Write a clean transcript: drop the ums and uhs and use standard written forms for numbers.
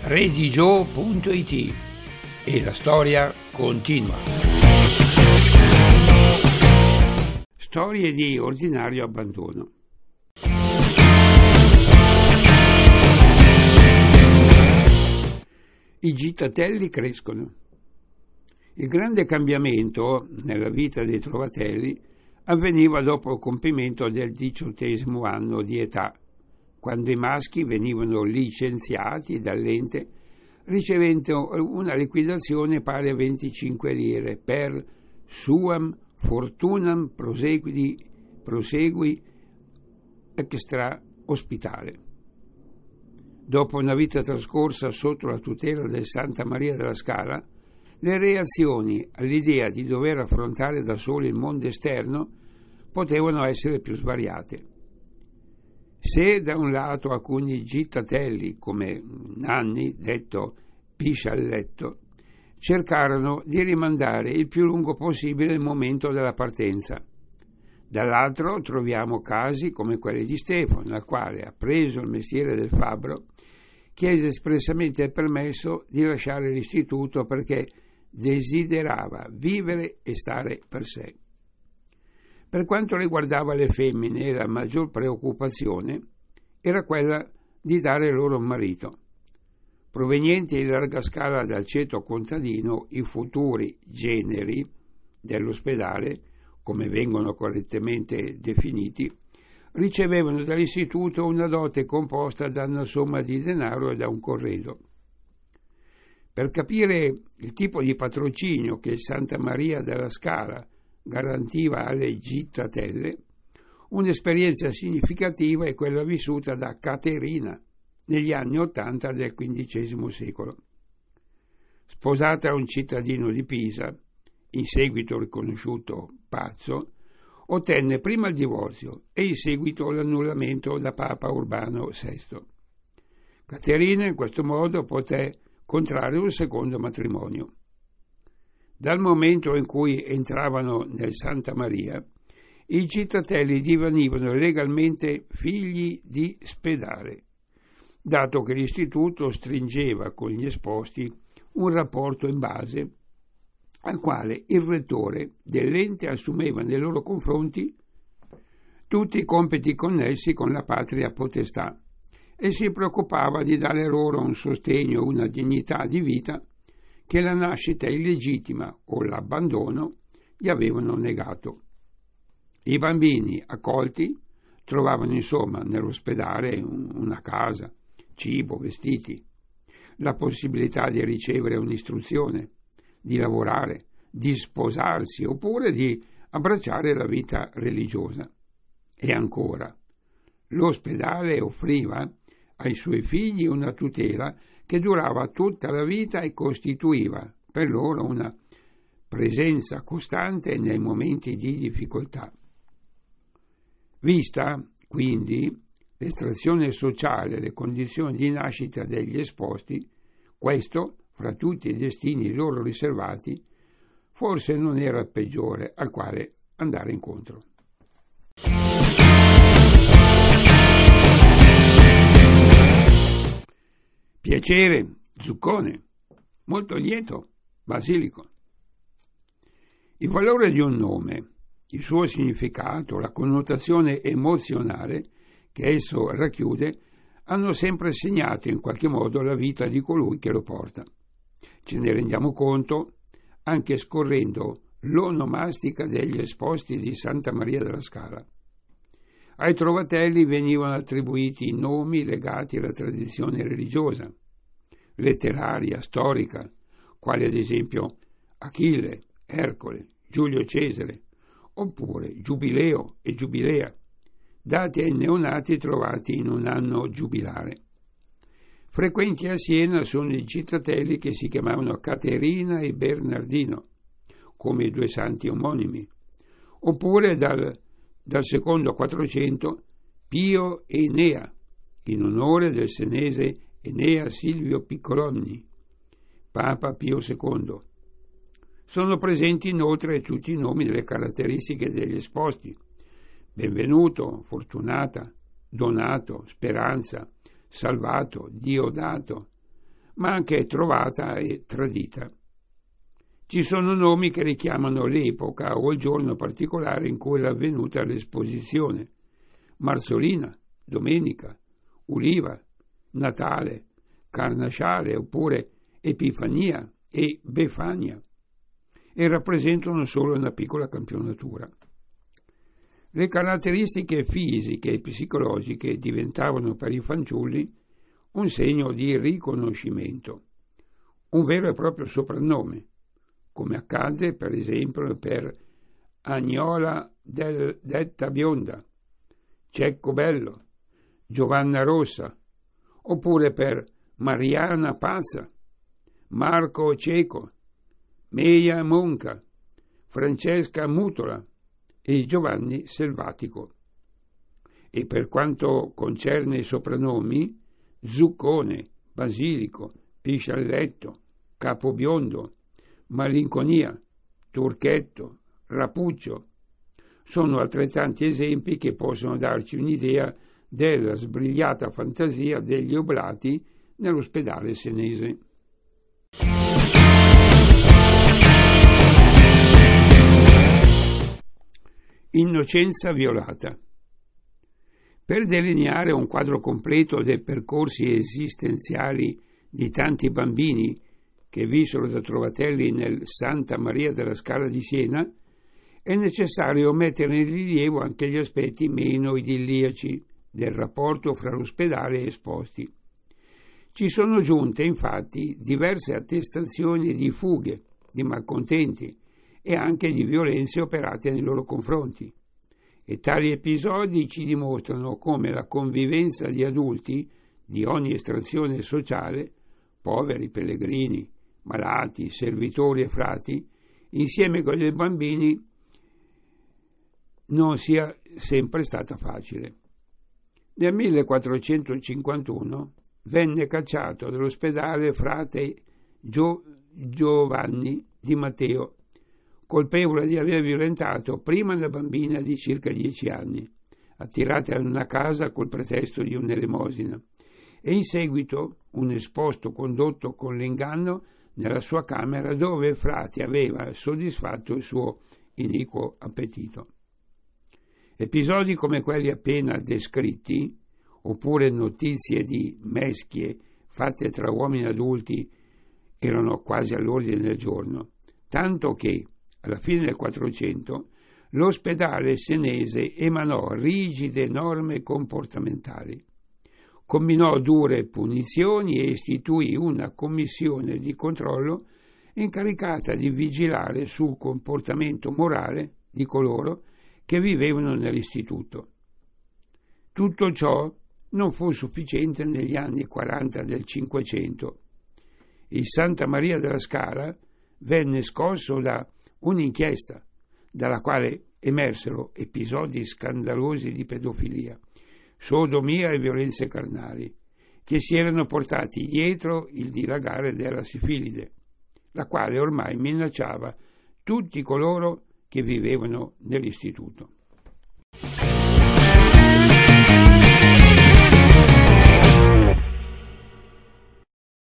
redigio.it e la storia continua. Storie di ordinario abbandono. I gittatelli crescono. Il grande cambiamento nella vita dei trovatelli avveniva dopo il compimento del 18° anno di età, quando i maschi venivano licenziati dall'ente ricevendo una liquidazione pari a 25 lire per suam fortunam prosegui extra ospitale. Dopo una vita trascorsa sotto la tutela del Santa Maria della Scala, le reazioni all'idea di dover affrontare da soli il mondo esterno potevano essere più svariate. Se da un lato alcuni gittatelli, come Nanni, detto Piscialletto, cercarono di rimandare il più lungo possibile il momento della partenza, dall'altro troviamo casi come quelli di Stefano, al quale, appreso il mestiere del fabbro, chiese espressamente il permesso di lasciare l'istituto perché desiderava vivere e stare per sé. Per quanto riguardava le femmine, la maggior preoccupazione era quella di dare loro un marito. Provenienti in larga scala dal ceto contadino, i futuri generi dell'ospedale, come vengono correttamente definiti, ricevevano dall'istituto una dote composta da una somma di denaro e da un corredo. Per capire il tipo di patrocinio che Santa Maria della Scala garantiva alle gittatelle, un'esperienza significativa è quella vissuta da Caterina negli anni '80 del XV secolo. Sposata a un cittadino di Pisa, in seguito riconosciuto pazzo, ottenne prima il divorzio e in seguito l'annullamento da Papa Urbano VI. Caterina in questo modo poté contrarre un secondo matrimonio. Dal momento in cui entravano nel Santa Maria, i gittatelli divenivano legalmente figli di spedale, dato che l'istituto stringeva con gli esposti un rapporto in base al quale il rettore dell'ente assumeva nei loro confronti tutti i compiti connessi con la patria potestà e si preoccupava di dare loro un sostegno e una dignità di vita che la nascita illegittima o l'abbandono gli avevano negato. I bambini accolti trovavano insomma nell'ospedale una casa, cibo, vestiti, la possibilità di ricevere un'istruzione, di lavorare, di sposarsi oppure di abbracciare la vita religiosa. E ancora, l'ospedale offriva ai suoi figli una tutela che durava tutta la vita e costituiva per loro una presenza costante nei momenti di difficoltà. Vista, quindi, l'estrazione sociale e le condizioni di nascita degli esposti, questo, fra tutti i destini loro riservati, forse non era il peggiore al quale andare incontro. Piacere, zuccone, molto lieto, basilico. Il valore di un nome, il suo significato, la connotazione emozionale che esso racchiude, hanno sempre segnato in qualche modo la vita di colui che lo porta. Ce ne rendiamo conto anche scorrendo l'onomastica degli esposti di Santa Maria della Scala. Ai trovatelli venivano attribuiti nomi legati alla tradizione religiosa, letteraria, storica, quali ad esempio Achille, Ercole, Giulio Cesare, oppure Giubileo e Giubilea, dati ai neonati trovati in un anno giubilare. Frequenti a Siena sono i gittatelli che si chiamavano Caterina e Bernardino, come i due santi omonimi, oppure dal secondo 400 Pio e Enea, in onore del senese Enea Silvio Piccolomini, Papa Pio II. Sono presenti inoltre tutti i nomi delle caratteristiche degli esposti: Benvenuto, Fortunata, Donato, Speranza, Salvato, Diodato, ma anche trovata e tradita. Ci sono nomi che richiamano l'epoca o il giorno particolare in cui è avvenuta l'esposizione: Marzolina, Domenica, Uliva, Natale, Carnasciale oppure Epifania e Befania, e rappresentano solo una piccola campionatura. Le caratteristiche fisiche e psicologiche diventavano per i fanciulli un segno di riconoscimento, un vero e proprio soprannome, come accadde per esempio per Agnola detta Bionda, Cecco Bello, Giovanna Rossa, oppure per Mariana Pazza, Marco Cieco, Meia Monca, Francesca Mutola e Giovanni Selvatico. E per quanto concerne i soprannomi, Zuccone, Basilico, Piscialletto, Capobiondo, Malinconia, Turchetto, Rapuccio sono altrettanti esempi che possono darci un'idea della sbrigliata fantasia degli oblati nell'ospedale senese. Innocenza violata. Per delineare un quadro completo dei percorsi esistenziali di tanti bambini che vissero da trovatelli nel Santa Maria della Scala di Siena, è necessario mettere in rilievo anche gli aspetti meno idilliaci del rapporto fra l'ospedale e esposti. Ci sono giunte infatti diverse attestazioni di fughe, di malcontenti e anche di violenze operate nei loro confronti, e tali episodi ci dimostrano come la convivenza di adulti di ogni estrazione sociale, poveri, pellegrini, malati, servitori e frati, insieme con i bambini, non sia sempre stata facile. Nel 1451 venne cacciato dall'ospedale frate Giovanni di Matteo, colpevole di aver violentato prima una bambina di circa 10 anni, attirata in una casa col pretesto di un'elemosina, e in seguito un esposto condotto con l'inganno nella sua camera dove il frate aveva soddisfatto il suo iniquo appetito. Episodi come quelli appena descritti, oppure notizie di meschie fatte tra uomini adulti, erano quasi all'ordine del giorno, tanto che alla fine del 400 l'ospedale senese emanò rigide norme comportamentali, combinò dure punizioni e istituì una commissione di controllo incaricata di vigilare sul comportamento morale di coloro che vivevano nell'istituto. Tutto ciò non fu sufficiente negli anni 40 del Cinquecento. Il Santa Maria della Scala venne scosso da un'inchiesta dalla quale emersero episodi scandalosi di pedofilia, sodomia e violenze carnali, che si erano portati dietro il dilagare della sifilide, la quale ormai minacciava tutti coloro che vivevano nell'istituto.